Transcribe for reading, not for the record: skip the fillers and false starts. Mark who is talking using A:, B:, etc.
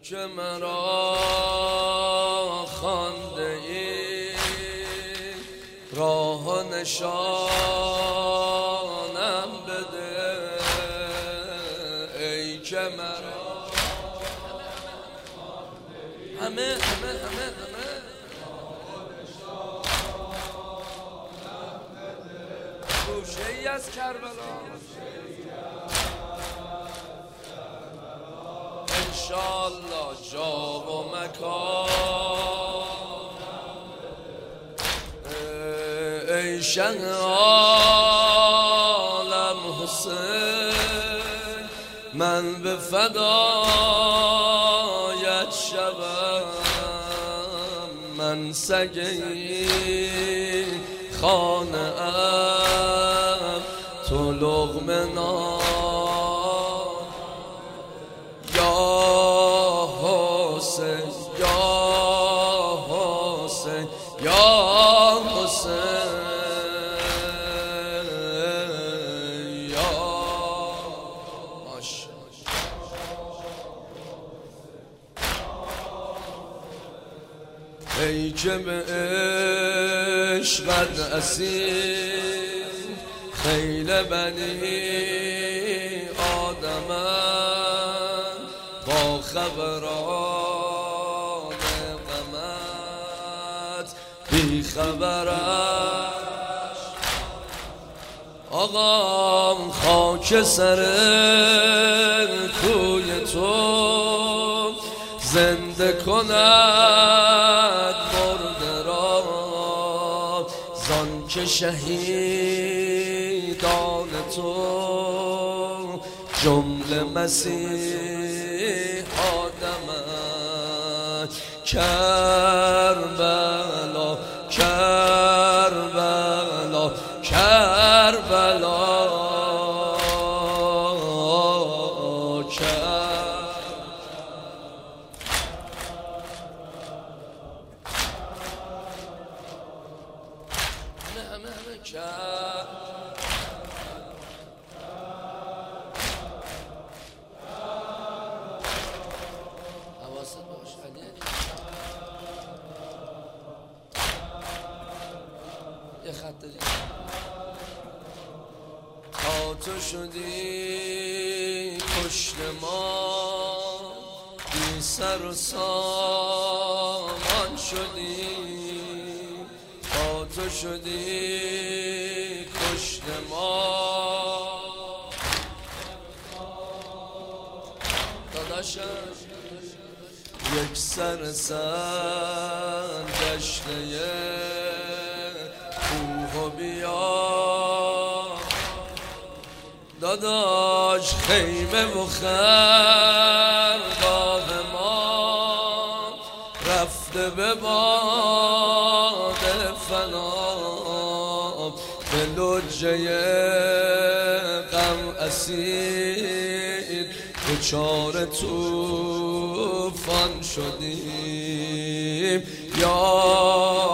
A: که مرا خوانده ای راه و نشانم بده، ای که مرا همه گوشه ای از کربلا انشالله جا و مکان، ای شه عالم حسین من به فدایت شوم، من سگی خانه ام تو لقمه نان، یا حسین یا حسین یا حسین یا ای که به عشقت اسیر خیل بنی آدمم با خبران غمت بی خبرش آقام خاک سر کوی تو زنده کند مرده را، زان که شهیدان تو جمله مسیح آدمند، کربلا کربلا کربلا یه خط دیگه تا تو شدی پشت ما بی سر و سامان شدی، تا تو شدی پشت ما داداشم یک سر گشته کوه و بیا داداش، خیمه و خرگاه ما رفته به باد فنا، به لجه غم اسیر دچار طوفان شدیم، یا